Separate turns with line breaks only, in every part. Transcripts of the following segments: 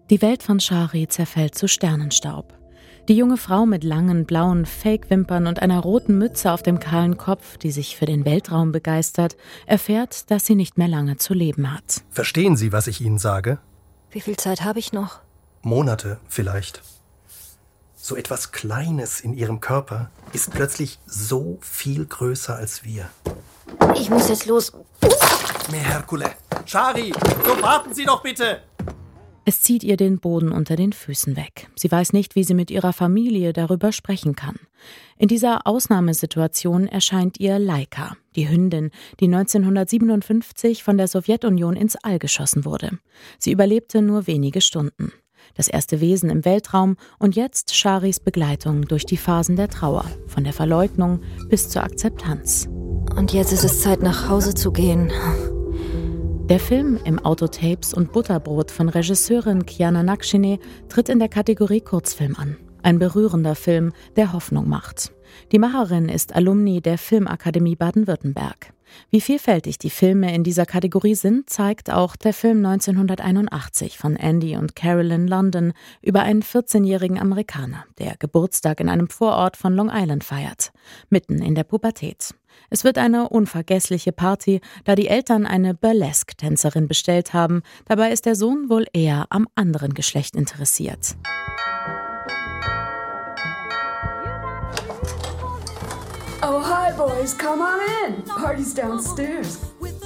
Die Welt von Shari zerfällt zu Sternenstaub. Die junge Frau mit langen, blauen Fake-Wimpern und einer roten Mütze auf dem kahlen Kopf, die sich für den Weltraum begeistert, erfährt, dass sie nicht mehr lange zu leben hat.
Verstehen Sie, was ich Ihnen sage?
Wie viel Zeit habe ich noch?
Monate vielleicht. So etwas Kleines in Ihrem Körper ist plötzlich so viel größer als wir.
Ich muss jetzt los.
Mehr Herkule! Shari, so warten Sie doch bitte!
Es zieht ihr den Boden unter den Füßen weg. Sie weiß nicht, wie sie mit ihrer Familie darüber sprechen kann. In dieser Ausnahmesituation erscheint ihr Laika, die Hündin, die 1957 von der Sowjetunion ins All geschossen wurde. Sie überlebte nur wenige Stunden. Das erste Wesen im Weltraum und jetzt Sharis Begleitung durch die Phasen der Trauer, von der Verleugnung bis zur Akzeptanz.
Und jetzt ist es Zeit, nach Hause zu gehen.
Der Film Im Autotapes und Butterbrot von Regisseurin Kiana Nakshine tritt in der Kategorie Kurzfilm an. Ein berührender Film, der Hoffnung macht. Die Macherin ist Alumni der Filmakademie Baden-Württemberg. Wie vielfältig die Filme in dieser Kategorie sind, zeigt auch der Film 1981 von Andy und Carolyn London über einen 14-jährigen Amerikaner, der Geburtstag in einem Vorort von Long Island feiert, mitten in der Pubertät. Es wird eine unvergessliche Party, da die Eltern eine Burlesque-Tänzerin bestellt haben. Dabei ist der Sohn wohl eher am anderen Geschlecht interessiert.
Oh, hi boys, come on in. Party's downstairs.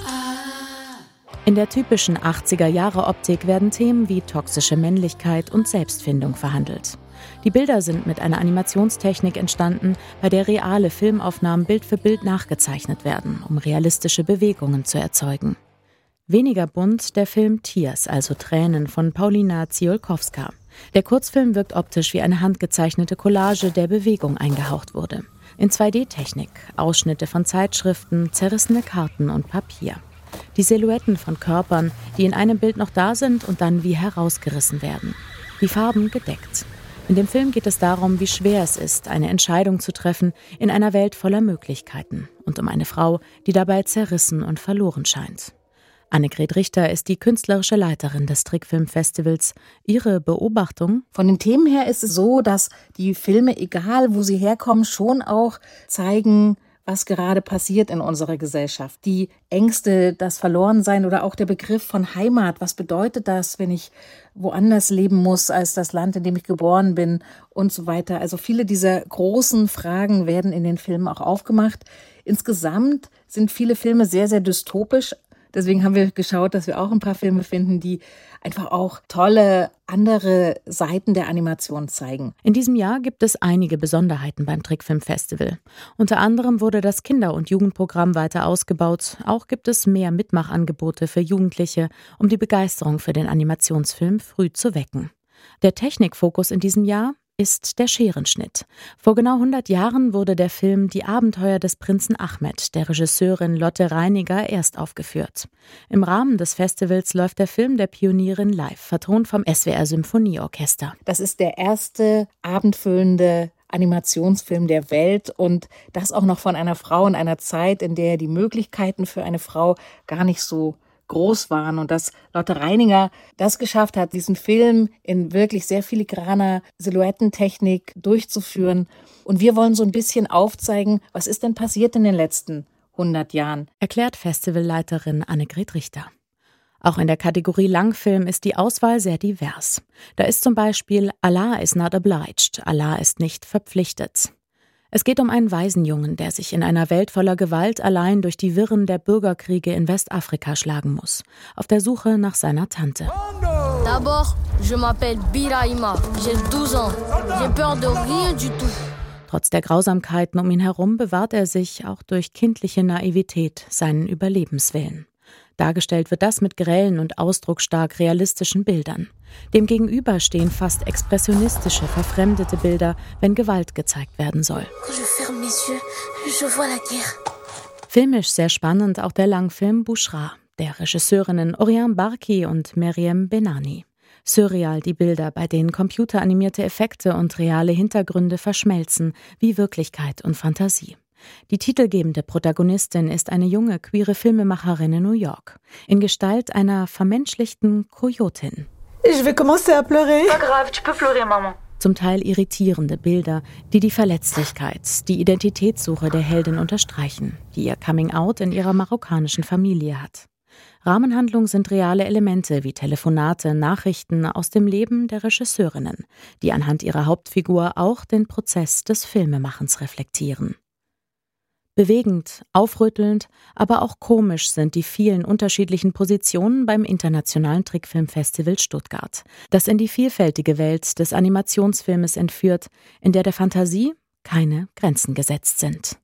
In der typischen 80er-Jahre-Optik werden Themen wie toxische Männlichkeit und Selbstfindung verhandelt. Die Bilder sind mit einer Animationstechnik entstanden, bei der reale Filmaufnahmen Bild für Bild nachgezeichnet werden, um realistische Bewegungen zu erzeugen. Weniger bunt der Film Tears, also Tränen, von Paulina Ziolkowska. Der Kurzfilm wirkt optisch wie eine handgezeichnete Collage, der Bewegung eingehaucht wurde. In 2D-Technik, Ausschnitte von Zeitschriften, zerrissene Karten und Papier. Die Silhouetten von Körpern, die in einem Bild noch da sind und dann wie herausgerissen werden. Die Farben gedeckt. In dem Film geht es darum, wie schwer es ist, eine Entscheidung zu treffen in einer Welt voller Möglichkeiten und um eine Frau, die dabei zerrissen und verloren scheint. Annegret Richter ist die künstlerische Leiterin des Trickfilmfestivals. Ihre Beobachtung?
Von den Themen her ist es so, dass die Filme, egal wo sie herkommen, schon auch zeigen, was gerade passiert in unserer Gesellschaft. Die Ängste, das Verlorensein oder auch der Begriff von Heimat. Was bedeutet das, wenn ich woanders leben muss als das Land, in dem ich geboren bin und so weiter. Also viele dieser großen Fragen werden in den Filmen auch aufgemacht. Insgesamt sind viele Filme sehr, sehr dystopisch. Deswegen haben wir geschaut, dass wir auch ein paar Filme finden, die einfach auch tolle andere Seiten der Animation zeigen.
In diesem Jahr gibt es einige Besonderheiten beim Trickfilmfestival. Unter anderem wurde das Kinder- und Jugendprogramm weiter ausgebaut. Auch gibt es mehr Mitmachangebote für Jugendliche, um die Begeisterung für den Animationsfilm früh zu wecken. Der Technikfokus in diesem Jahr ist der Scherenschnitt. Vor genau 100 Jahren wurde der Film Die Abenteuer des Prinzen Ahmed der Regisseurin Lotte Reiniger erst aufgeführt. Im Rahmen des Festivals läuft der Film der Pionierin live, vertont vom SWR Symphonieorchester.
Das ist der erste abendfüllende Animationsfilm der Welt und das auch noch von einer Frau in einer Zeit, in der die Möglichkeiten für eine Frau gar nicht so groß waren und dass Lotte Reiniger das geschafft hat, diesen Film in wirklich sehr filigraner Silhouettentechnik durchzuführen. Und wir wollen so ein bisschen aufzeigen, was ist denn passiert in den letzten 100 Jahren,
erklärt Festivalleiterin Annegret Richter. Auch in der Kategorie Langfilm ist die Auswahl sehr divers. Da ist zum Beispiel Allah is not obliged, Allah ist nicht verpflichtet. Es geht um einen Waisenjungen, der sich in einer Welt voller Gewalt allein durch die Wirren der Bürgerkriege in Westafrika schlagen muss, auf der Suche nach seiner Tante.
D'abord, je m'appelle Birahima, j'ai 12 ans, j'ai peur de rien du tout.
Trotz der Grausamkeiten um ihn herum bewahrt er sich, auch durch kindliche Naivität, seinen Überlebenswillen. Dargestellt wird das mit grellen und ausdrucksstark realistischen Bildern. Demgegenüber stehen fast expressionistische, verfremdete Bilder, wenn Gewalt gezeigt werden soll. Filmisch sehr spannend auch der Langfilm Bushra, der Regisseurinnen Oriane Barki und Meriem Benani. Surreal die Bilder, bei denen computeranimierte Effekte und reale Hintergründe verschmelzen, wie Wirklichkeit und Fantasie. Die titelgebende Protagonistin ist eine junge, queere Filmemacherin in New York, in Gestalt einer vermenschlichten Kojotin.
Je vais commencer à pleurer.
Pas grave, tu peux pleurer, Maman.
Zum Teil irritierende Bilder, die die Verletzlichkeit, die Identitätssuche der Heldin unterstreichen, die ihr Coming-out in ihrer marokkanischen Familie hat. Rahmenhandlung sind reale Elemente wie Telefonate, Nachrichten aus dem Leben der Regisseurinnen, die anhand ihrer Hauptfigur auch den Prozess des Filmemachens reflektieren. Bewegend, aufrüttelnd, aber auch komisch sind die vielen unterschiedlichen Positionen beim Internationalen Trickfilmfestival Stuttgart, das in die vielfältige Welt des Animationsfilmes entführt, in der Fantasie keine Grenzen gesetzt sind.